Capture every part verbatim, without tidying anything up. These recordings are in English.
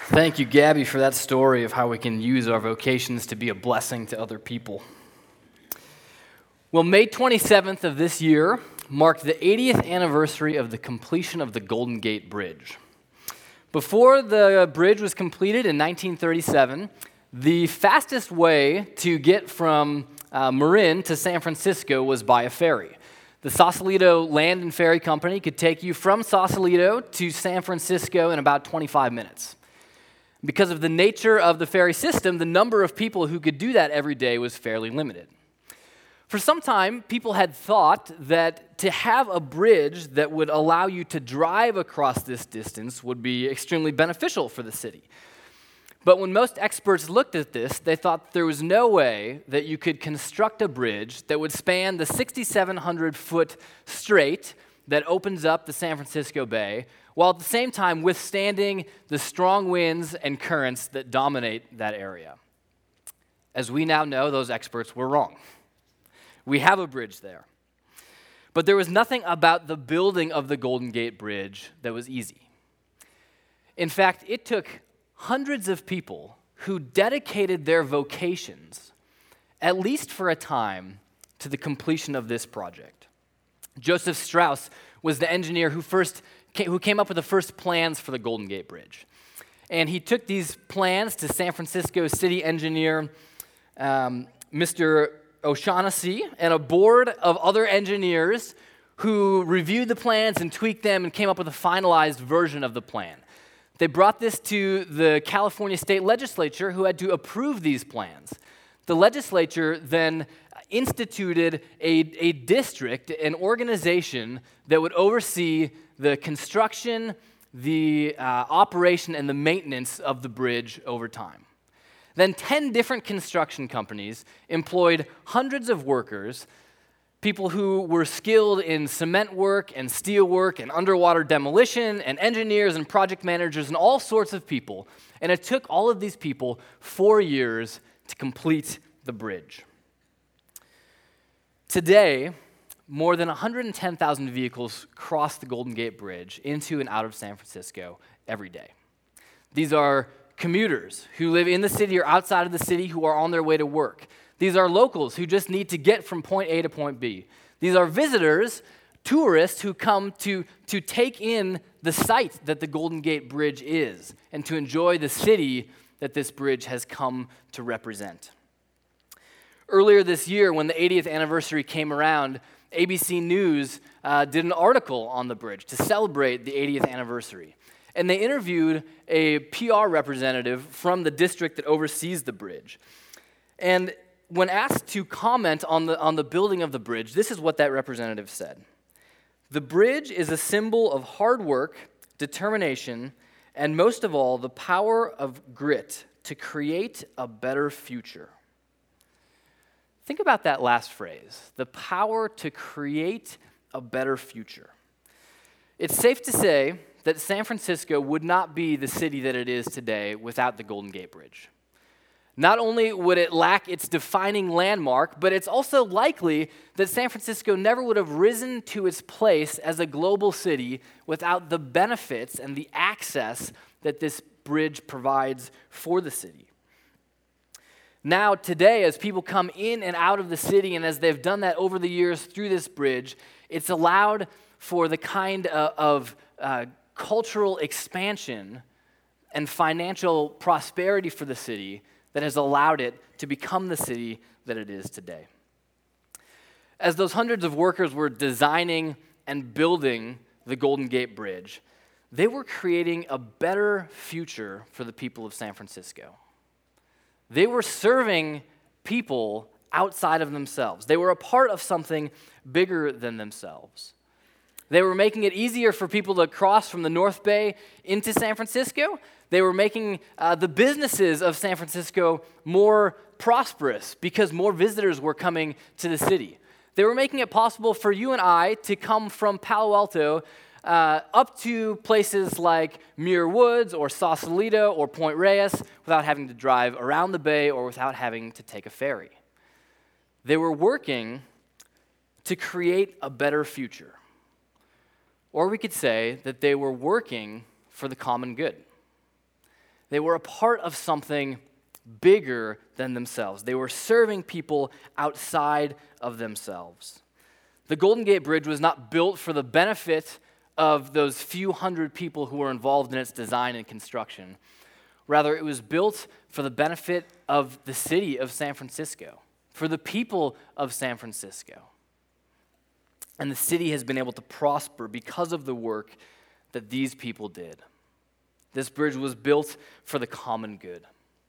Thank you, Gabby, for that story of how we can use our vocations to be a blessing to other people. Well, May twenty-seventh of this year marked the eightieth anniversary of the completion of the Golden Gate Bridge. Before the bridge was completed in nineteen thirty-seven, the fastest way to get from uh, Marin to San Francisco was by a ferry. The Sausalito Land and Ferry Company could take you from Sausalito to San Francisco in about twenty-five minutes. Because of the nature of the ferry system, the number of people who could do that every day was fairly limited. For some time, people had thought that to have a bridge that would allow you to drive across this distance would be extremely beneficial for the city. But when most experts looked at this, they thought there was no way that you could construct a bridge that would span the six thousand seven hundred foot strait that opens up the San Francisco Bay, while at the same time withstanding the strong winds and currents that dominate that area. As we now know, those experts were wrong. We have a bridge there. But there was nothing about the building of the Golden Gate Bridge that was easy. In fact, it took hundreds of people who dedicated their vocations, at least for a time, to the completion of this project. Joseph Strauss was the engineer who first came, who came up with the first plans for the Golden Gate Bridge. And he took these plans to San Francisco city engineer um, Mister O'Shaughnessy and a board of other engineers who reviewed the plans and tweaked them and came up with a finalized version of the plan. They brought this to the California State Legislature, who had to approve these plans. The legislature then instituted a, a district, an organization that would oversee the construction, the uh, operation, and the maintenance of the bridge over time. Then ten different construction companies employed hundreds of workers, people who were skilled in cement work and steel work and underwater demolition and engineers and project managers and all sorts of people. And it took all of these people four years to complete the bridge. Today, more than one hundred ten thousand vehicles cross the Golden Gate Bridge into and out of San Francisco every day. These are commuters who live in the city or outside of the city who are on their way to work. These are locals who just need to get from point A to point B. These are visitors, tourists who come to, to take in the sight that the Golden Gate Bridge is and to enjoy the city that this bridge has come to represent. Earlier this year, when the eightieth anniversary came around, A B C News uh, did an article on the bridge to celebrate the eightieth anniversary. And they interviewed a P R representative from the district that oversees the bridge. And when asked to comment on the, on the building of the bridge, this is what that representative said. "The bridge is a symbol of hard work, determination, and most of all, the power of grit to create a better future." Think about that last phrase, the power to create a better future. It's safe to say that San Francisco would not be the city that it is today without the Golden Gate Bridge. Not only would it lack its defining landmark, but it's also likely that San Francisco never would have risen to its place as a global city without the benefits and the access that this bridge provides for the city. Now, today, as people come in and out of the city, and as they've done that over the years through this bridge, it's allowed for the kind of, of uh, cultural expansion and financial prosperity for the city that has allowed it to become the city that it is today. As those hundreds of workers were designing and building the Golden Gate Bridge, they were creating a better future for the people of San Francisco. They were serving people outside of themselves. They were a part of something bigger than themselves. They were making it easier for people to cross from the North Bay into San Francisco. They were making uh, the businesses of San Francisco more prosperous because more visitors were coming to the city. They were making it possible for you and I to come from Palo Alto uh, up to places like Muir Woods or Sausalito or Point Reyes without having to drive around the bay or without having to take a ferry. They were working to create a better future. Or we could say that they were working for the common good. They were a part of something bigger than themselves. They were serving people outside of themselves. The Golden Gate Bridge was not built for the benefit of those few hundred people who were involved in its design and construction. Rather, it was built for the benefit of the city of San Francisco, for the people of San Francisco. And the city has been able to prosper because of the work that these people did. This bridge was built for the common good.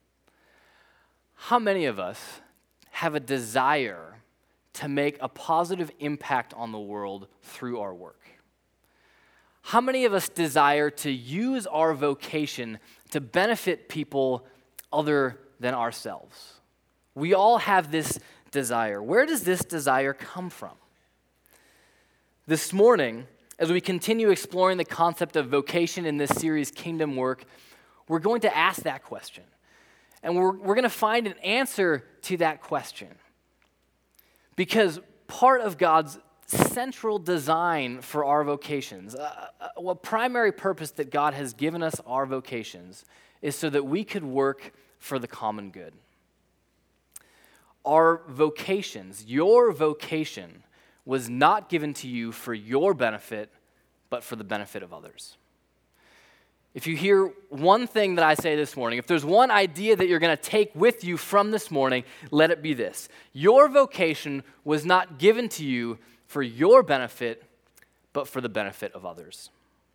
How many of us have a desire to make a positive impact on the world through our work? How many of us desire to use our vocation to benefit people other than ourselves? We all have this desire. Where does this desire come from? This morning, as we continue exploring the concept of vocation in this series, Kingdom Work, we're going to ask that question. And we're, we're going to find an answer to that question. Because part of God's central design for our vocations, uh, a primary purpose that God has given us our vocations, is so that we could work for the common good. Our vocations, your vocation, was not given to you for your benefit, but for the benefit of others. If you hear one thing that I say this morning, if there's one idea that you're going to take with you from this morning, let it be this. Your vocation was not given to you for your benefit, but for the benefit of others.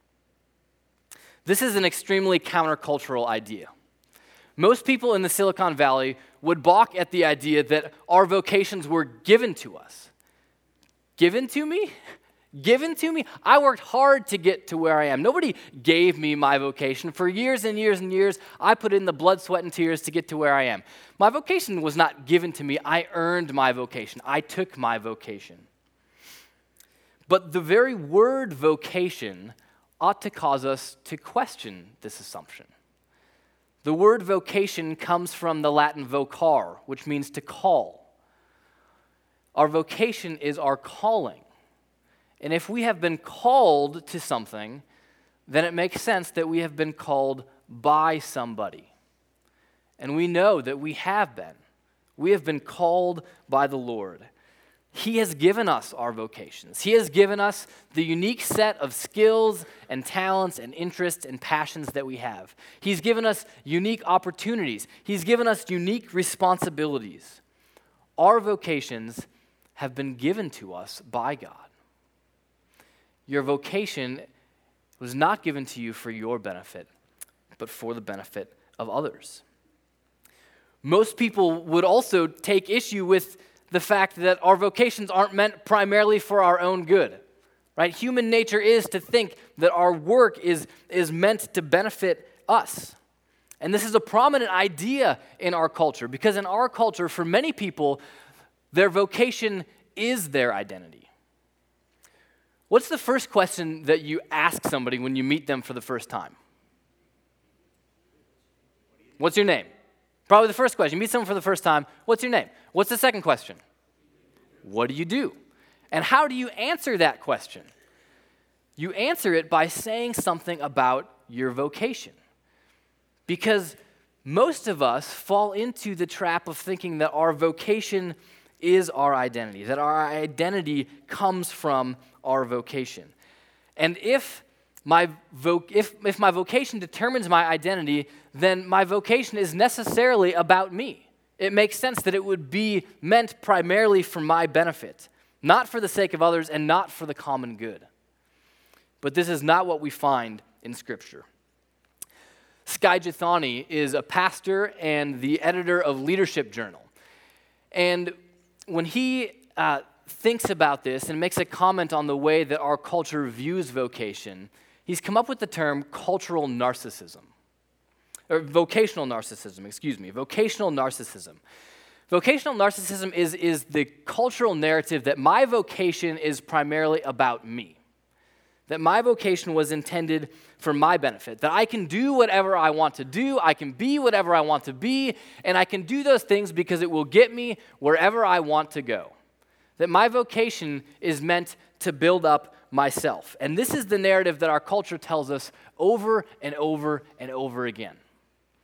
This is an extremely countercultural idea. Most people in the Silicon Valley would balk at the idea that our vocations were given to us. Given to me? Given to me? I worked hard to get to where I am. Nobody gave me my vocation. For years and years and years, I put in the blood, sweat, and tears to get to where I am. My vocation was not given to me. I earned my vocation. I took my vocation. But the very word vocation ought to cause us to question this assumption. The word vocation comes from the Latin vocar, which means to call. Our vocation is our calling. And if we have been called to something, then it makes sense that we have been called by somebody. And we know that we have been. We have been called by the Lord. He has given us our vocations. He has given us the unique set of skills and talents and interests and passions that we have. He's given us unique opportunities. He's given us unique responsibilities. Our vocations have been given to us by God. Your vocation was not given to you for your benefit, but for the benefit of others. Most people would also take issue with the fact that our vocations aren't meant primarily for our own good, right? Human nature is to think that our work is, is meant to benefit us. And this is a prominent idea in our culture, because in our culture, for many people, their vocation is their identity. What's the first question that you ask somebody when you meet them for the first time? What's your name? Probably the first question. You meet someone for the first time, what's your name? What's the second question? What do you do? And how do you answer that question? You answer it by saying something about your vocation. Because most of us fall into the trap of thinking that our vocation is our identity, that our identity comes from our vocation. And if my vo- if, if my vocation determines my identity, then my vocation is necessarily about me. It makes sense that it would be meant primarily for my benefit, not for the sake of others and not for the common good. But this is not what we find in Scripture. Skye Jethani is a pastor and the editor of Leadership Journal. And when he uh, thinks about this and makes a comment on the way that our culture views vocation, he's come up with the term cultural narcissism. Or vocational narcissism, excuse me, vocational narcissism. Vocational narcissism is, is the cultural narrative that my vocation is primarily about me. That my vocation was intended for my benefit. That I can do whatever I want to do, I can be whatever I want to be, and I can do those things because it will get me wherever I want to go. That my vocation is meant to build up myself. And this is the narrative that our culture tells us over and over and over again.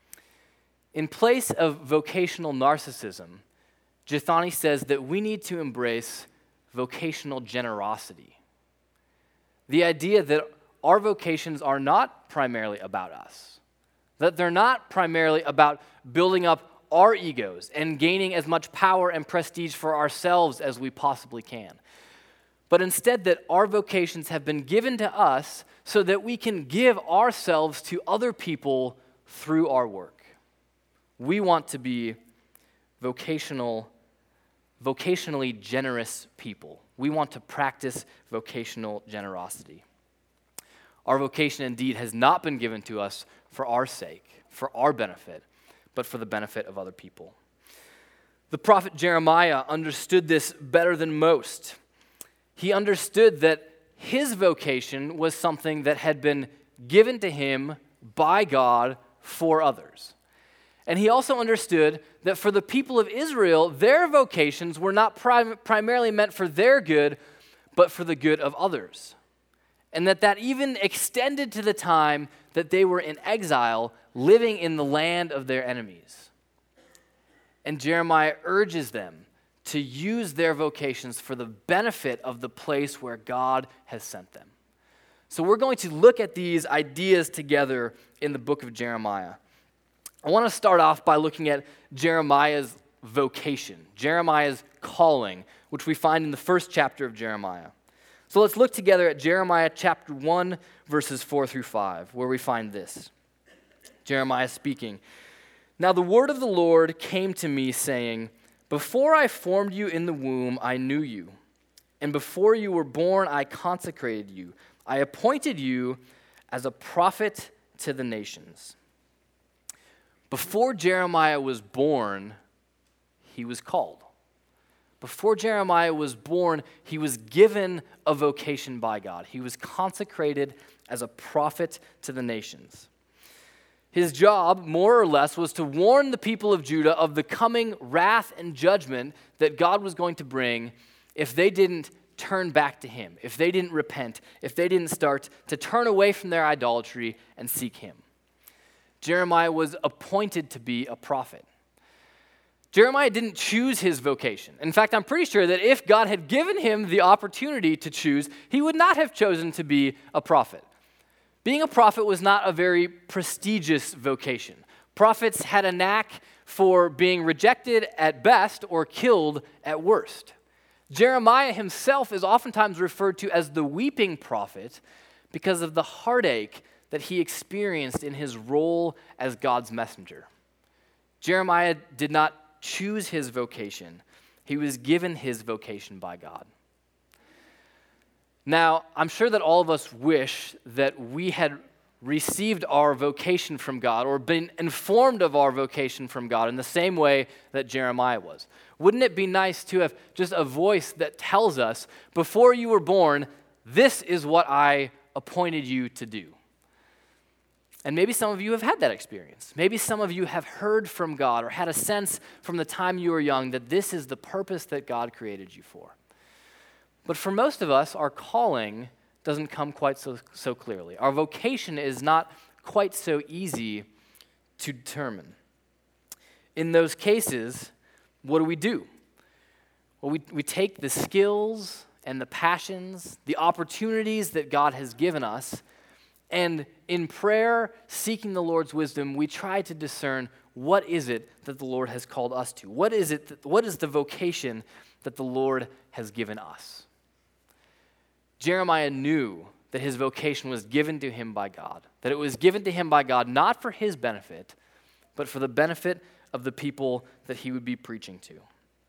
In place of vocational narcissism, Jethani says that we need to embrace vocational generosity. The idea that our vocations are not primarily about us, that they're not primarily about building up our egos and gaining as much power and prestige for ourselves as we possibly can, but instead that our vocations have been given to us so that we can give ourselves to other people through our work. We want to be vocational, vocationally generous people. We want to practice vocational generosity. Our vocation indeed has not been given to us for our sake, for our benefit, but for the benefit of other people. The prophet Jeremiah understood this better than most. He understood that his vocation was something that had been given to him by God for others. And he also understood that for the people of Israel, their vocations were not prim- primarily meant for their good, but for the good of others. And that that even extended to the time that they were in exile, living in the land of their enemies. And Jeremiah urges them to use their vocations for the benefit of the place where God has sent them. So we're going to look at these ideas together in the book of Jeremiah. I want to start off by looking at Jeremiah's vocation, Jeremiah's calling, which we find in the first chapter of Jeremiah. So let's look together at Jeremiah chapter one, verses four through five, where we find this. Jeremiah speaking, "Now the word of the Lord came to me, saying, Before I formed you in the womb, I knew you, and before you were born, I consecrated you. I appointed you as a prophet to the nations." Before Jeremiah was born, he was called. Before Jeremiah was born, he was given a vocation by God. He was consecrated as a prophet to the nations. His job, more or less, was to warn the people of Judah of the coming wrath and judgment that God was going to bring if they didn't turn back to him, if they didn't repent, if they didn't start to turn away from their idolatry and seek him. Jeremiah was appointed to be a prophet. Jeremiah didn't choose his vocation. In fact, I'm pretty sure that if God had given him the opportunity to choose, he would not have chosen to be a prophet. Being a prophet was not a very prestigious vocation. Prophets had a knack for being rejected at best or killed at worst. Jeremiah himself is oftentimes referred to as the weeping prophet because of the heartache that he experienced in his role as God's messenger. Jeremiah did not choose his vocation. He was given his vocation by God. Now, I'm sure that all of us wish that we had received our vocation from God or been informed of our vocation from God in the same way that Jeremiah was. Wouldn't it be nice to have just a voice that tells us, before you were born, this is what I appointed you to do? And maybe some of you have had that experience. Maybe some of you have heard from God or had a sense from the time you were young that this is the purpose that God created you for. But for most of us, our calling doesn't come quite so, so clearly. Our vocation is not quite so easy to determine. In those cases, what do we do? Well, we, we take the skills and the passions, the opportunities that God has given us, and in prayer, seeking the Lord's wisdom, we try to discern what is it that the Lord has called us to? What is it? That, what is the vocation that the Lord has given us? Jeremiah knew that his vocation was given to him by God, that it was given to him by God not for his benefit, but for the benefit of the people that he would be preaching to.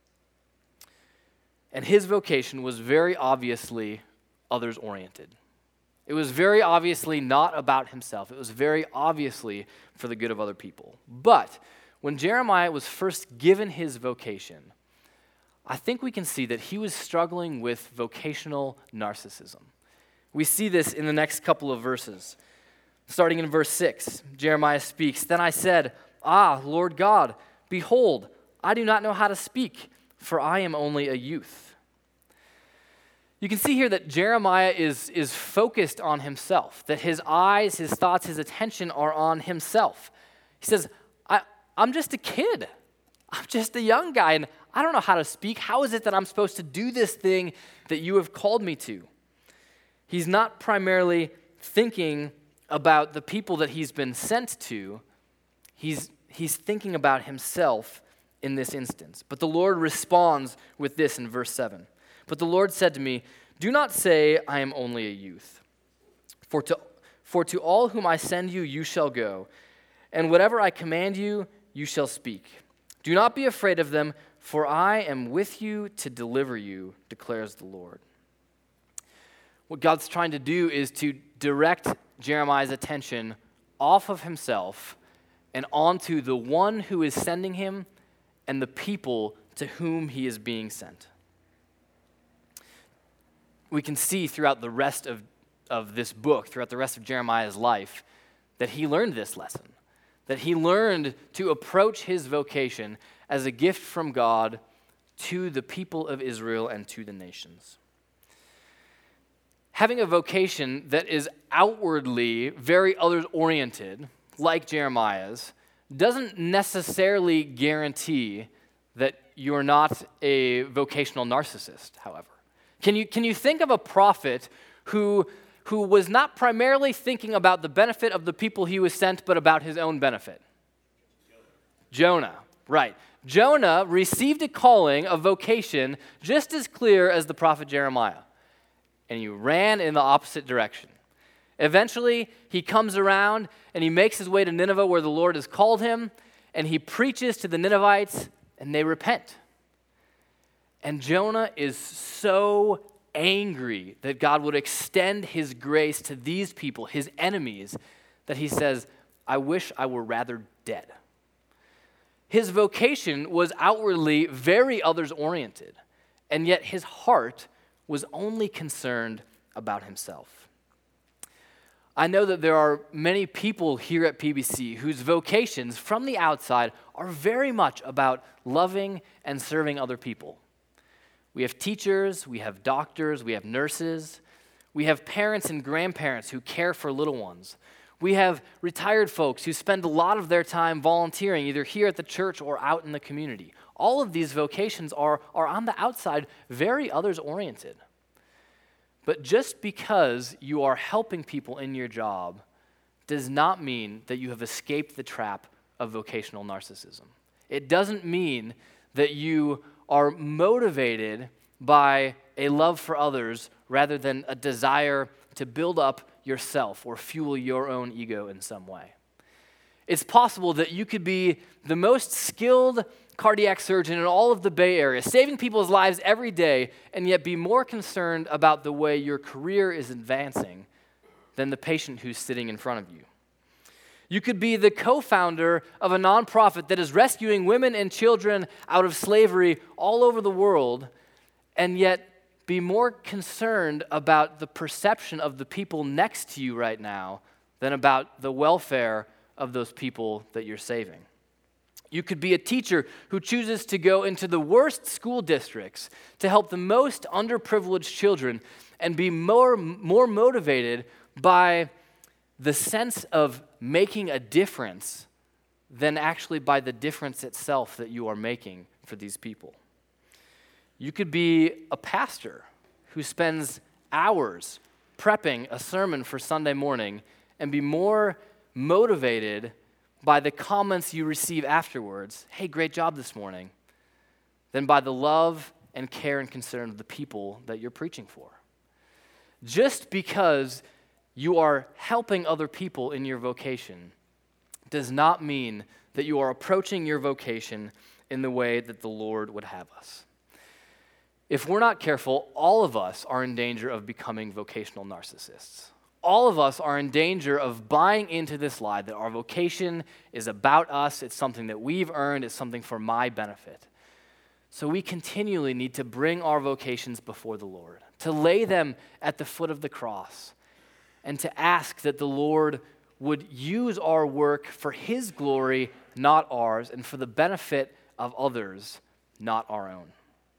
And his vocation was very obviously others-oriented. It was very obviously not about himself. It was very obviously for the good of other people. But when Jeremiah was first given his vocation, I think we can see that he was struggling with vocational narcissism. We see this in the next couple of verses. Starting in verse six, Jeremiah speaks, "Then I said, Ah, Lord God, behold, I do not know how to speak, for I am only a youth." You can see here that Jeremiah is, is focused on himself, that his eyes, his thoughts, his attention are on himself. He says, I, I'm just a kid. I'm just a young guy, and I don't know how to speak. How is it that I'm supposed to do this thing that you have called me to? He's not primarily thinking about the people that he's been sent to. He's, he's thinking about himself in this instance. But the Lord responds with this in verse seven. But the Lord said to me, do not say, I am only a youth. For to, for to all whom I send you, you shall go. And whatever I command you, you shall speak. Do not be afraid of them, for I am with you to deliver you, declares the Lord. What God's trying to do is to direct Jeremiah's attention off of himself and onto the one who is sending him and the people to whom he is being sent. We can see throughout the rest of, of this book, throughout the rest of Jeremiah's life, that he learned this lesson, that he learned to approach his vocation as a gift from God to the people of Israel and to the nations. Having a vocation that is outwardly very others-oriented, like Jeremiah's, doesn't necessarily guarantee that you're not a vocational narcissist, however. Can you, can you think of a prophet who, who was not primarily thinking about the benefit of the people he was sent, but about his own benefit? Jonah, Jonah right. Jonah received a calling, a vocation, just as clear as the prophet Jeremiah. And he ran in the opposite direction. Eventually, he comes around and he makes his way to Nineveh where the Lord has called him, and he preaches to the Ninevites, and they repent. And Jonah is so angry that God would extend his grace to these people, his enemies, that he says, I wish I were rather dead. His vocation was outwardly very others-oriented, and yet his heart was only concerned about himself. I know that there are many people here at P B C whose vocations from the outside are very much about loving and serving other people. We have teachers, we have doctors, we have nurses, we have parents and grandparents who care for little ones. We have retired folks who spend a lot of their time volunteering either here at the church or out in the community. All of these vocations are, are on the outside very others-oriented. But just because you are helping people in your job does not mean that you have escaped the trap of vocational narcissism. It doesn't mean that you are motivated by a love for others rather than a desire to build up yourself or fuel your own ego in some way. It's possible that you could be the most skilled cardiac surgeon in all of the Bay Area, saving people's lives every day, and yet be more concerned about the way your career is advancing than the patient who's sitting in front of you. You could be the co-founder of a nonprofit that is rescuing women and children out of slavery all over the world, and yet be more concerned about the perception of the people next to you right now than about the welfare of those people that you're saving. You could be a teacher who chooses to go into the worst school districts to help the most underprivileged children and be more, more motivated by the sense of making a difference than actually by the difference itself that you are making for these people. You could be a pastor who spends hours prepping a sermon for Sunday morning and be more motivated by the comments you receive afterwards, hey, great job this morning, than by the love and care and concern of the people that you're preaching for. Just because you are helping other people in your vocation does not mean that you are approaching your vocation in the way that the Lord would have us. If we're not careful, all of us are in danger of becoming vocational narcissists. All of us are in danger of buying into this lie that our vocation is about us, it's something that we've earned, it's something for my benefit. So we continually need to bring our vocations before the Lord, to lay them at the foot of the cross, and to ask that the Lord would use our work for His glory, not ours, and for the benefit of others, not our own.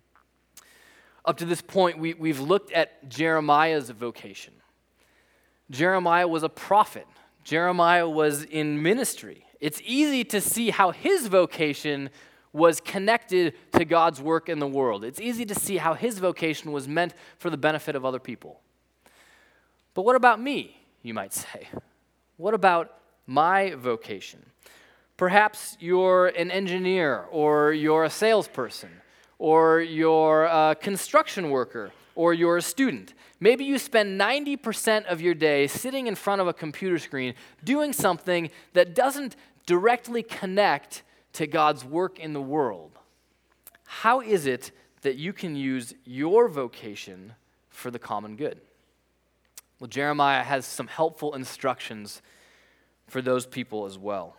Up to this point, we, we've looked at Jeremiah's vocation. Jeremiah was a prophet. Jeremiah was in ministry It's easy to see how his vocation was connected to God's work in the world. It's easy to see how his vocation was meant for the benefit of other people. But what about me, you might say? What about my vocation? Perhaps you're an engineer, or you're a salesperson, or you're a construction worker, or you're a student. Maybe you spend ninety percent of your day sitting in front of a computer screen doing something that doesn't directly connect to God's work in the world. How is it that you can use your vocation for the common good? Well, Jeremiah has some helpful instructions for those people as well.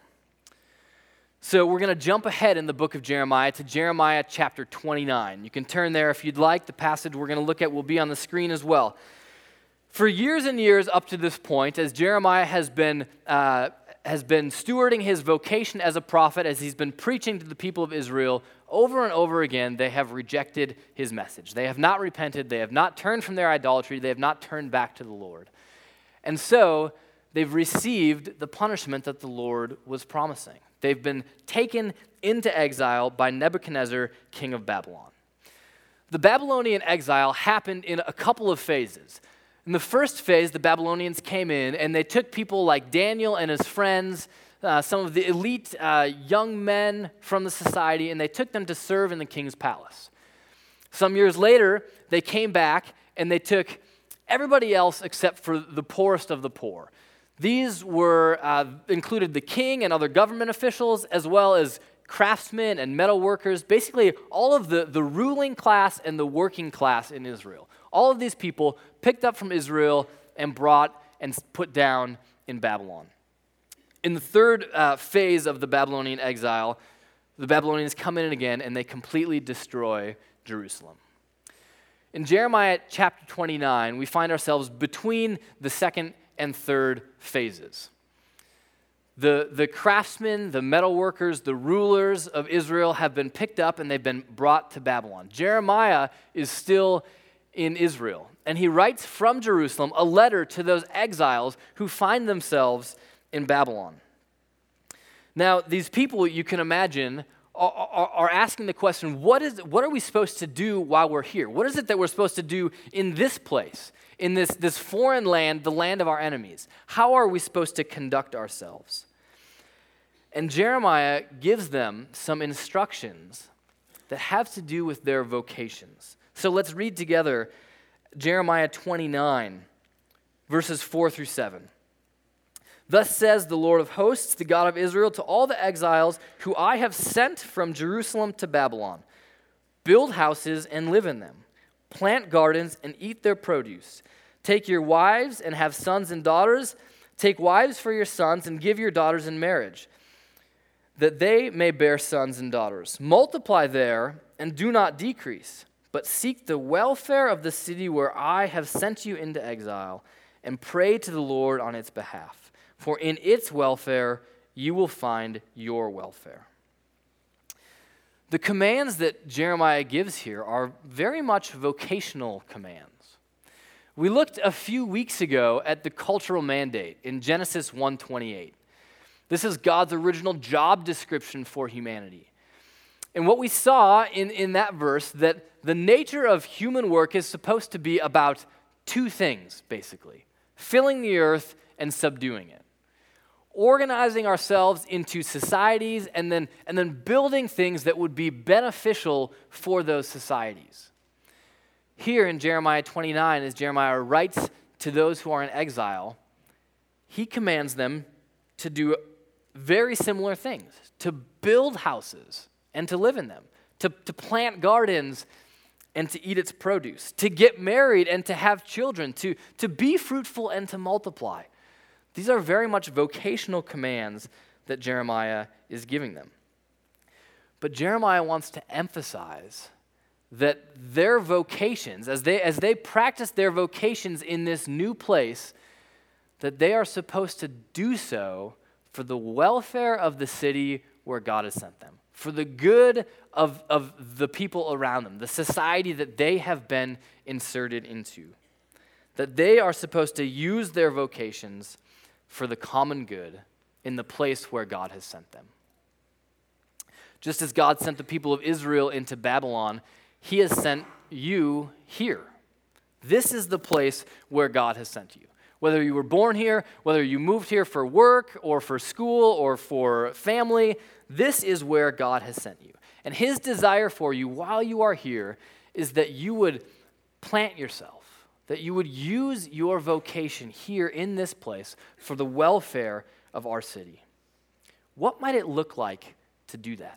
So we're going to jump ahead in the book of Jeremiah to Jeremiah chapter twenty-nine. You can turn there if you'd like. The passage we're going to look at will be on the screen as well. For years and years up to this point, as Jeremiah has been uh, has been stewarding his vocation as a prophet, as he's been preaching to the people of Israel, over and over again, they have rejected his message. They have not repented. They have not turned from their idolatry. They have not turned back to the Lord. And so they've received the punishment that the Lord was promising. They've been taken into exile by Nebuchadnezzar, king of Babylon. The Babylonian exile happened in a couple of phases. In the first phase, the Babylonians came in and they took people like Daniel and his friends, uh, some of the elite uh, young men from the society, and they took them to serve in the king's palace. Some years later, they came back and they took everybody else except for the poorest of the poor. These were uh, included the king and other government officials, as well as craftsmen and metal workers, basically all of the, the ruling class and the working class in Israel. All of these people picked up from Israel and brought and put down in Babylon. In the third uh, phase of the Babylonian exile, the Babylonians come in again and they completely destroy Jerusalem. In Jeremiah chapter twenty-nine, we find ourselves between the second and third phases. The, the craftsmen, the metal workers, the rulers of Israel have been picked up and they've been brought to Babylon. Jeremiah is still in Israel, and he writes from Jerusalem a letter to those exiles who find themselves in Babylon. Now, these people, you can imagine, are, are, are asking the question, what is, what are we supposed to do while we're here? What is it that we're supposed to do in this place? In this, this foreign land, the land of our enemies? How are we supposed to conduct ourselves? And Jeremiah gives them some instructions that have to do with their vocations. So let's read together Jeremiah twenty-nine, verses four through seven. Thus says the Lord of hosts, the God of Israel, to all the exiles who I have sent from Jerusalem to Babylon, build houses and live in them. Plant gardens and eat their produce. Take your wives and have sons and daughters. Take wives for your sons and give your daughters in marriage, that they may bear sons and daughters. Multiply there and do not decrease, but seek the welfare of the city where I have sent you into exile, and pray to the Lord on its behalf. For in its welfare you will find your welfare. The commands that Jeremiah gives here are very much vocational commands. We looked a few weeks ago at the cultural mandate in Genesis one twenty-eight. This is God's original job description for humanity. And what we saw in, in that verse, that the nature of human work is supposed to be about two things, basically. Filling the earth and subduing it. Organizing ourselves into societies and then, and then building things that would be beneficial for those societies. Here in Jeremiah twenty-nine, as Jeremiah writes to those who are in exile, he commands them to do very similar things, to build houses and to live in them, to, to plant gardens and to eat its produce, to get married and to have children, to, to be fruitful and to multiply. These are very much vocational commands that Jeremiah is giving them. But Jeremiah wants to emphasize that their vocations, as they, as they practice their vocations in this new place, that they are supposed to do so for the welfare of the city where God has sent them, for the good of, of the people around them, the society that they have been inserted into. That they are supposed to use their vocations for the common good in the place where God has sent them. Just as God sent the people of Israel into Babylon, he has sent you here. This is the place where God has sent you. Whether you were born here, whether you moved here for work or for school or for family, this is where God has sent you. And his desire for you while you are here is that you would plant yourself, that you would use your vocation here in this place for the welfare of our city. What might it look like to do that?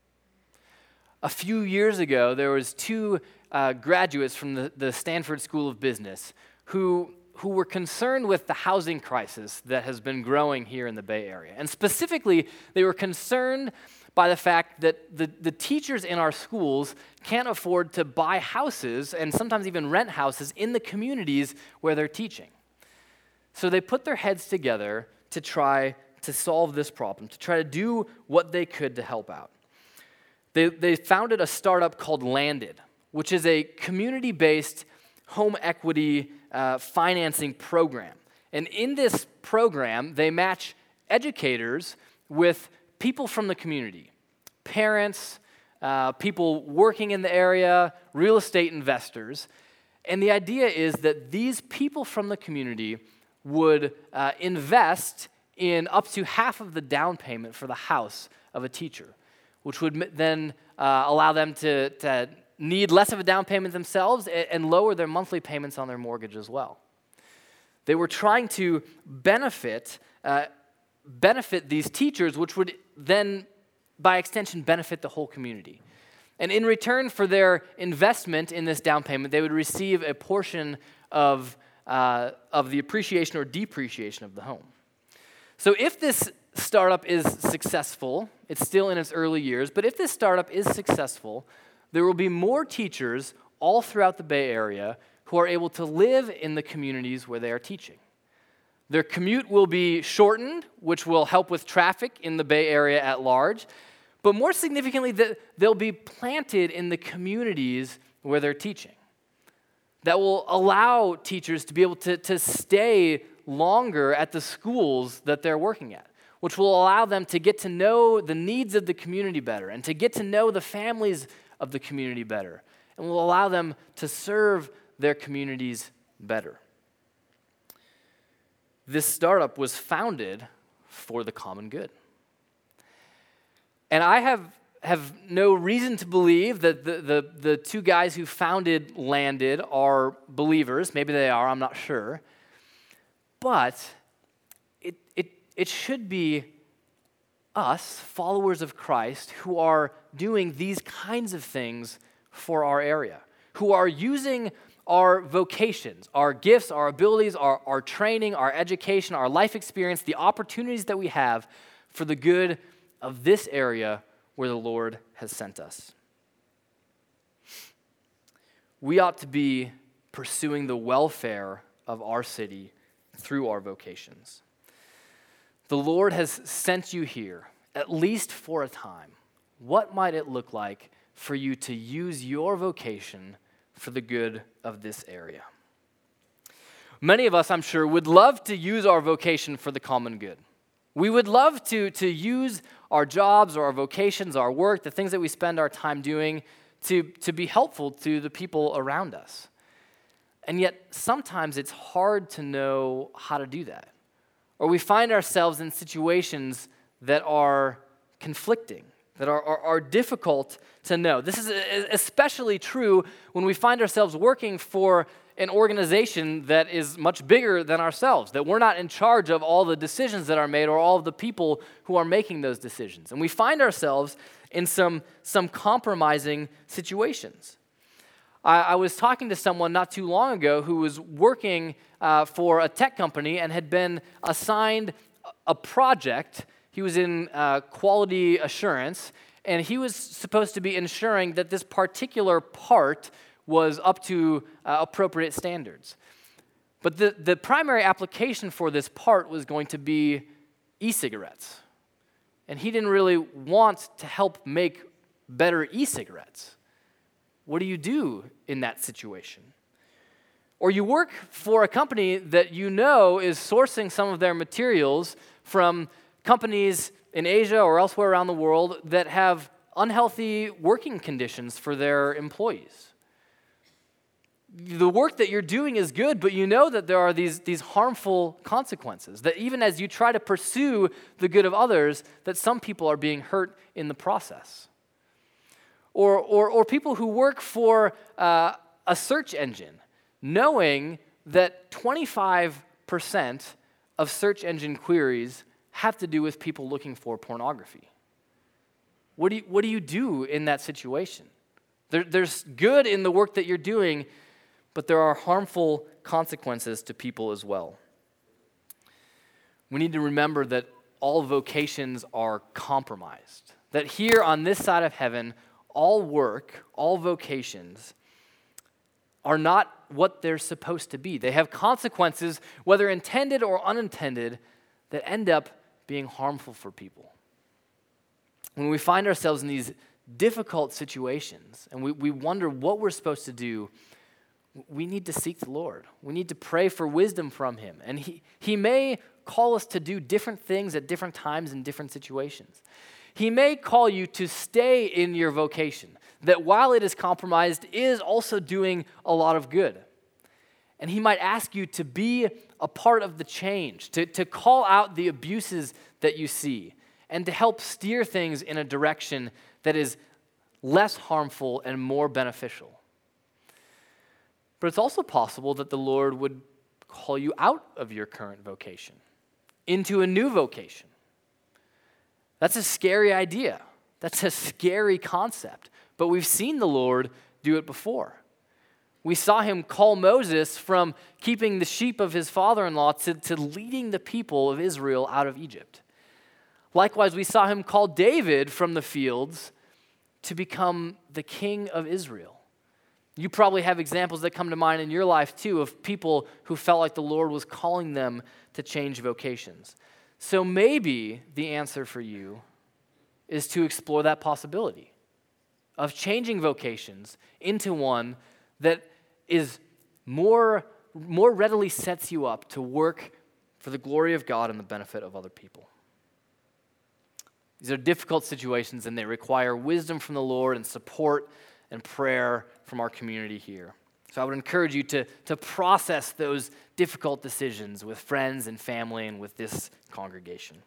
A few years ago, there was two uh, graduates from the, the Stanford School of Business who, who were concerned with the housing crisis that has been growing here in the Bay Area. And specifically, they were concerned by the fact that the, the teachers in our schools can't afford to buy houses and sometimes even rent houses in the communities where they're teaching. So they put their heads together to try to solve this problem, to try to do what they could to help out. They, they founded a startup called Landed, which is a community-based home equity uh, financing program. And in this program, they match educators with people from the community, parents, uh, people working in the area, real estate investors. And the idea is that these people from the community would uh, invest in up to half of the down payment for the house of a teacher, which would then uh, allow them to, to need less of a down payment themselves and, and lower their monthly payments on their mortgage as well. They were trying to benefit uh, benefit these teachers, which would then, by extension, benefit the whole community. And in return for their investment in this down payment, they would receive a portion of, uh, of the appreciation or depreciation of the home. So if this startup is successful, it's still in its early years, but if this startup is successful, there will be more teachers all throughout the Bay Area who are able to live in the communities where they are teaching. Their commute will be shortened, which will help with traffic in the Bay Area at large. But more significantly, they'll be planted in the communities where they're teaching. That will allow teachers to be able to, to stay longer at the schools that they're working at, which will allow them to get to know the needs of the community better and to get to know the families of the community better, and will allow them to serve their communities better. This startup was founded for the common good. And I have, have no reason to believe that the, the, the two guys who founded Landed are believers. Maybe they are, I'm not sure. But it, it, it should be us, followers of Christ, who are doing these kinds of things for our area, who are using our vocations, our gifts, our abilities, our, our training, our education, our life experience, the opportunities that we have for the good of this area where the Lord has sent us. We ought to be pursuing the welfare of our city through our vocations. The Lord has sent you here, at least for a time. What might it look like for you to use your vocation for the good of this area? Many of us, I'm sure, would love to use our vocation for the common good. We would love to, to use our jobs or our vocations, our work, the things that we spend our time doing to, to be helpful to the people around us. And yet, sometimes it's hard to know how to do that. Or we find ourselves in situations that are conflicting, that are, are, are difficult to know. This is especially true when we find ourselves working for an organization that is much bigger than ourselves, that we're not in charge of all the decisions that are made or all of the people who are making those decisions. And we find ourselves in some, some compromising situations. I, I was talking to someone not too long ago who was working uh, for a tech company and had been assigned a project. He was in uh, quality assurance, and he was supposed to be ensuring that this particular part was up to uh, appropriate standards. But the, the primary application for this part was going to be e-cigarettes. And he didn't really want to help make better e-cigarettes. What do you do in that situation? Or you work for a company that you know is sourcing some of their materials from companies in Asia or elsewhere around the world that have unhealthy working conditions for their employees. The work that you're doing is good, but you know that there are these, these harmful consequences, that even as you try to pursue the good of others, that some people are being hurt in the process. Or, or, or people who work for uh, a search engine, knowing that twenty-five percent of search engine queries have to do with people looking for pornography. What do you, what do, you do in that situation? There, there's good in the work that you're doing, but there are harmful consequences to people as well. We need to remember that all vocations are compromised. That here on this side of heaven, all work, all vocations are not what they're supposed to be. They have consequences, whether intended or unintended, that end up being harmful for people. When we find ourselves in these difficult situations and we, we wonder what we're supposed to do, we need to seek the Lord. We need to pray for wisdom from Him. And He, he may call us to do different things at different times in different situations. He may call you to stay in your vocation, that while it is compromised, is also doing a lot of good. And He might ask you to be a part of the change, to, to call out the abuses that you see, and to help steer things in a direction that is less harmful and more beneficial. But it's also possible that the Lord would call you out of your current vocation into a new vocation. That's a scary idea. That's a scary concept. But we've seen the Lord do it before. We saw Him call Moses from keeping the sheep of his father-in-law to, to leading the people of Israel out of Egypt. Likewise, we saw Him call David from the fields to become the king of Israel. You probably have examples that come to mind in your life too of people who felt like the Lord was calling them to change vocations. So maybe the answer for you is to explore that possibility of changing vocations into one that is more, more readily sets you up to work for the glory of God and the benefit of other people. These are difficult situations and they require wisdom from the Lord and support and prayer from our community here. So I would encourage you to, to process those difficult decisions with friends and family and with this congregation.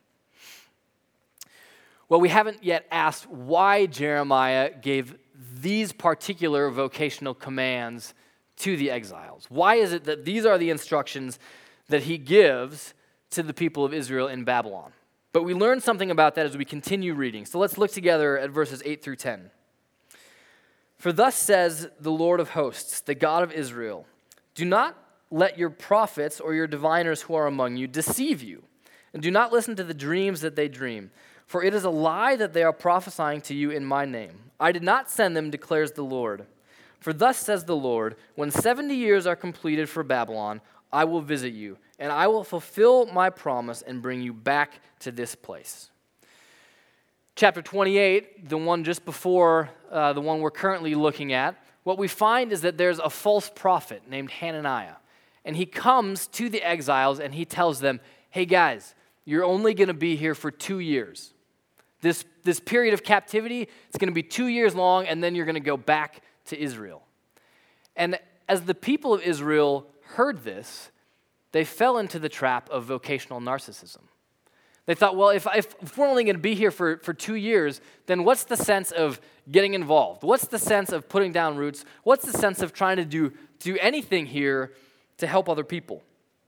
Well, we haven't yet asked why Jeremiah gave these particular vocational commands to the exiles. Why is it that these are the instructions that he gives to the people of Israel in Babylon? But we learn something about that as we continue reading. So let's look together at verses eight through ten. For thus says the Lord of hosts, the God of Israel, do not let your prophets or your diviners who are among you deceive you, and do not listen to the dreams that they dream. For it is a lie that they are prophesying to you in my name. I did not send them, declares the Lord. For thus says the Lord, when seventy years are completed for Babylon, I will visit you, and I will fulfill my promise and bring you back to this place. Chapter twenty-eight, the one just before uh, the one we're currently looking at, what we find is that there's a false prophet named Hananiah. And he comes to the exiles and he tells them, hey guys, you're only going to be here for two years. This, this period of captivity, it's going to be two years long, and then you're going to go back to Israel. And as the people of Israel heard this, they fell into the trap of vocational narcissism. They thought, well, if, if, if we're only going to be here for, for two years, then what's the sense of getting involved? What's the sense of putting down roots? What's the sense of trying to do, do anything here to help other people?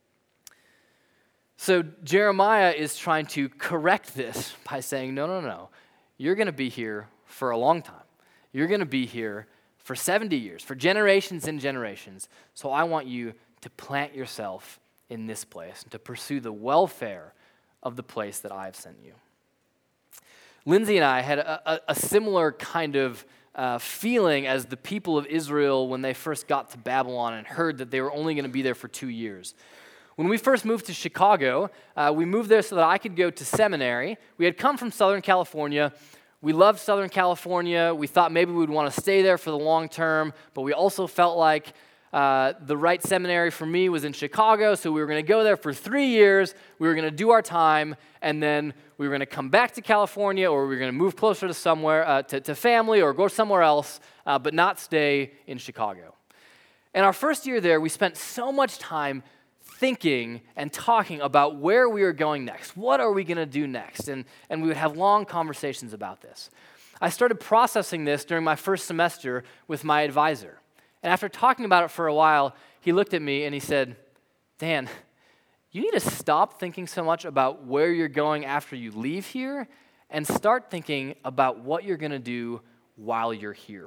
So Jeremiah is trying to correct this by saying, no, no, no. You're going to be here for a long time. You're going to be here for seventy years, for generations and generations. So I want you to plant yourself in this place and to pursue the welfare of the place that I have sent you. Lindsay and I had a, a, a similar kind of uh, feeling as the people of Israel when they first got to Babylon and heard that they were only going to be there for two years. When we first moved to Chicago, uh, we moved there so that I could go to seminary. We had come from Southern California. We loved Southern California. We thought maybe we'd want to stay there for the long term, but we also felt like Uh, the right seminary for me was in Chicago, so we were going to go there for three years. We were going to do our time, and then we were going to come back to California, or we were going to move closer to somewhere, uh, to, to family, or go somewhere else, uh, but not stay in Chicago. And our first year there, we spent so much time thinking and talking about where we were going next. What are we going to do next? And, and we would have long conversations about this. I started processing this during my first semester with my advisor. And after talking about it for a while, he looked at me and he said, Dan, you need to stop thinking so much about where you're going after you leave here and start thinking about what you're going to do while you're here.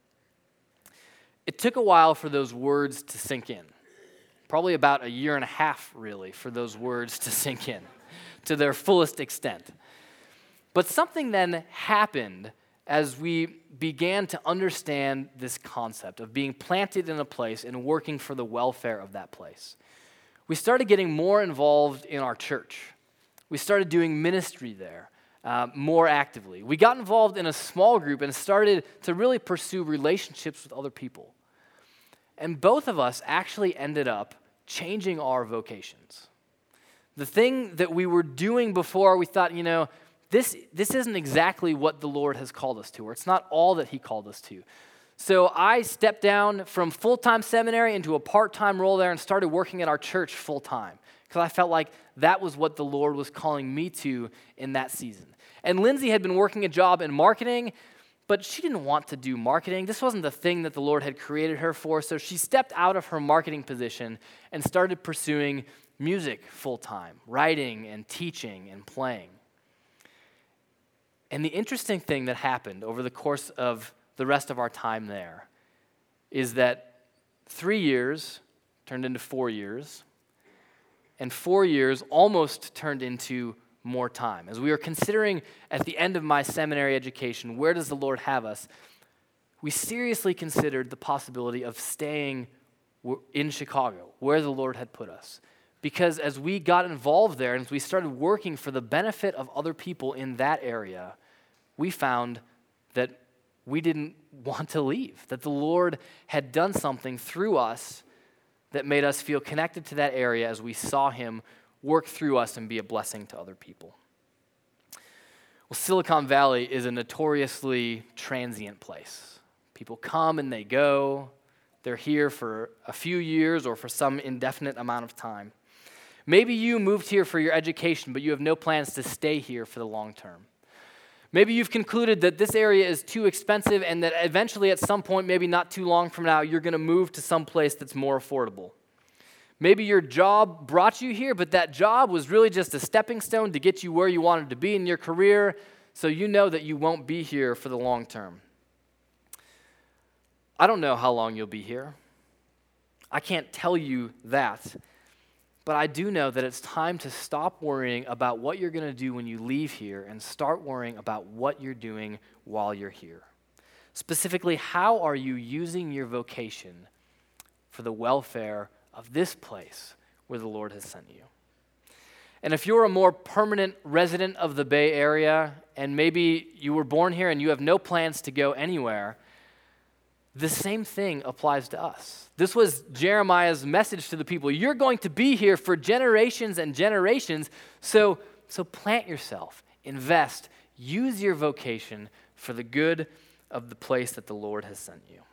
It took a while for those words to sink in. Probably about a year and a half, really, for those words to sink in to their fullest extent. But something then happened as we began to understand this concept of being planted in a place and working for the welfare of that place. We started getting more involved in our church. We started doing ministry there uh, more actively. We got involved in a small group and started to really pursue relationships with other people. And both of us actually ended up changing our vocations. The thing that we were doing before, we thought, you know, This, this isn't exactly what the Lord has called us to, or it's not all that he called us to. So I stepped down from full-time seminary into a part-time role there and started working at our church full-time because I felt like that was what the Lord was calling me to in that season. And Lindsay had been working a job in marketing, but she didn't want to do marketing. This wasn't the thing that the Lord had created her for, so she stepped out of her marketing position and started pursuing music full-time, writing and teaching and playing. And the interesting thing that happened over the course of the rest of our time there is that three years turned into four years, and four years almost turned into more time. As we were considering at the end of my seminary education, where does the Lord have us, we seriously considered the possibility of staying in Chicago, where the Lord had put us. Because as we got involved there and as we started working for the benefit of other people in that area, we found that we didn't want to leave, that the Lord had done something through us that made us feel connected to that area as we saw him work through us and be a blessing to other people. Well, Silicon Valley is a notoriously transient place. People come and they go. They're here for a few years or for some indefinite amount of time. Maybe you moved here for your education, but you have no plans to stay here for the long term. Maybe you've concluded that this area is too expensive and that eventually at some point, maybe not too long from now, you're going to move to some place that's more affordable. Maybe your job brought you here, but that job was really just a stepping stone to get you where you wanted to be in your career, so you know that you won't be here for the long term. I don't know how long you'll be here. I can't tell you that. But I do know that it's time to stop worrying about what you're going to do when you leave here and start worrying about what you're doing while you're here. Specifically, how are you using your vocation for the welfare of this place where the Lord has sent you? And if you're a more permanent resident of the Bay Area, and maybe you were born here and you have no plans to go anywhere, the same thing applies to us. This was Jeremiah's message to the people. You're going to be here for generations and generations, so, so plant yourself, invest, use your vocation for the good of the place that the Lord has sent you.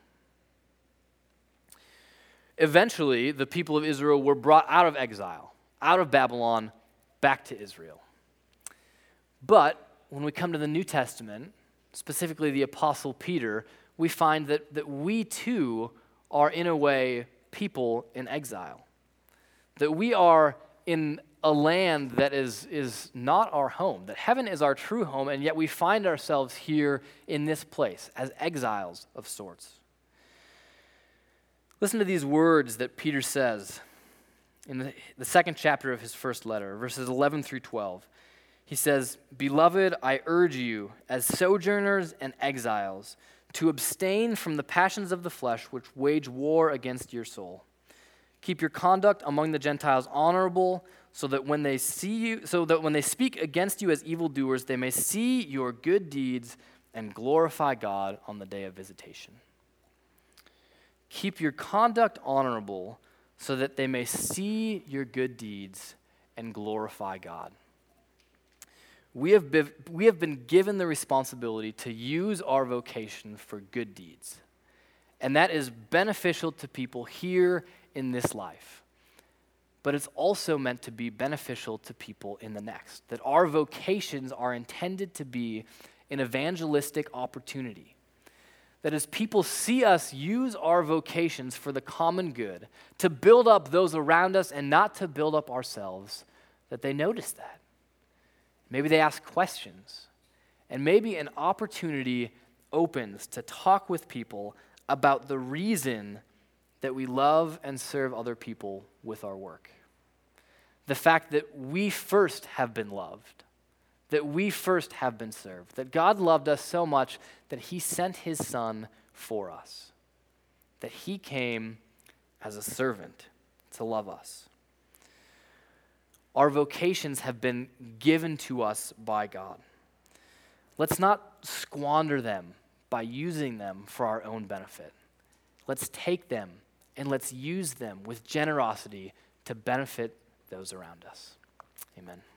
Eventually, the people of Israel were brought out of exile, out of Babylon, back to Israel. But when we come to the New Testament, specifically the Apostle Peter, we find that, that we too are in a way people in exile. That we are in a land that is, is not our home, that heaven is our true home, and yet we find ourselves here in this place as exiles of sorts. Listen to these words that Peter says in the, the second chapter of his first letter, verses eleven through twelve. He says, "Beloved, I urge you, as sojourners and exiles, to abstain from the passions of the flesh which wage war against your soul. Keep your conduct among the Gentiles honorable, so that when they see you, so that when they speak against you as evildoers, they may see your good deeds and glorify God on the day of visitation." Keep your conduct honorable so that they may see your good deeds and glorify God. We have been, we have been given the responsibility to use our vocation for good deeds. And that is beneficial to people here in this life. But it's also meant to be beneficial to people in the next. That our vocations are intended to be an evangelistic opportunity. That as people see us use our vocations for the common good, to build up those around us and not to build up ourselves, that they notice that. Maybe they ask questions. And maybe an opportunity opens to talk with people about the reason that we love and serve other people with our work. The fact that we first have been loved, that we first have been served, that God loved us so much that he sent his son for us, that he came as a servant to love us. Our vocations have been given to us by God. Let's not squander them by using them for our own benefit. Let's take them and let's use them with generosity to benefit those around us. Amen.